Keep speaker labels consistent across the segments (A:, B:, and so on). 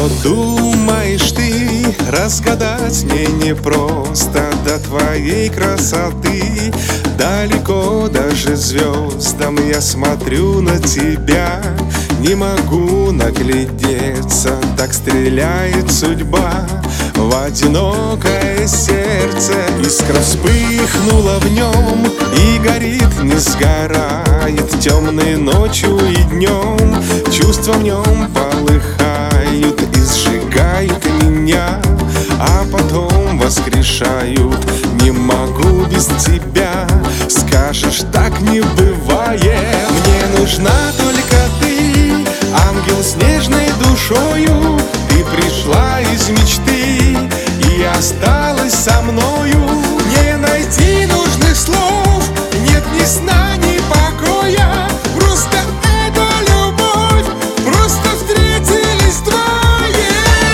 A: Что думаешь ты, разгадать мне непросто. До твоей красоты далеко даже звездам. Я смотрю на тебя, не могу наглядеться. Так стреляет судьба в одинокое сердце. Искра вспыхнула в нем и горит, не сгорает. Темной ночью и днем чувства в нем полыхают и сжигают меня, а потом воскрешают. Не могу без тебя, скажешь, так не бывает. Мне нужна только ты, ангел с нежной душою. Ты пришла из мечты и осталась со мною. Не найти нужных слов, нет ни сна, ни покоя. Просто это любовь, просто встретились двое.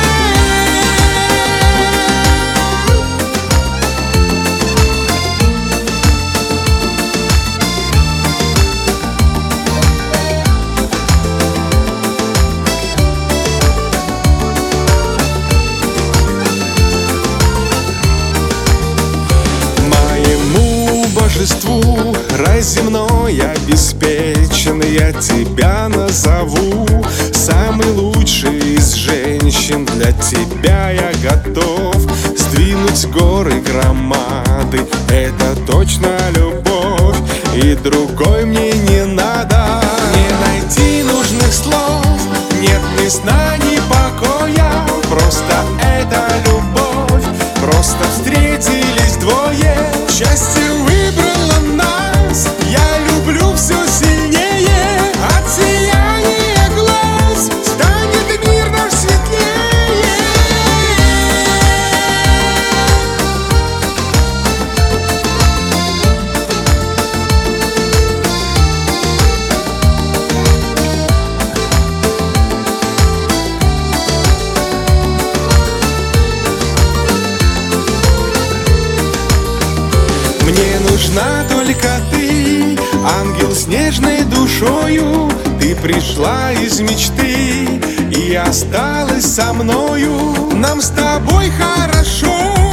A: Рай земной обеспечен, я тебя назову самый лучший из женщин. Для тебя я готов сдвинуть горы громады. Это точно любовь, и другой мне не надо. Не найти нужных слов, нет ни сна, ни покоя. Просто это любовь, просто встретились двое. Счастье выбрало нас, я люблю все сильнее. От сияния глаз станет мир наш светлее. Мне нужна только ты, ангел с нежной душою. Ты пришла из мечты и осталась со мною. Нам с тобой хорошо,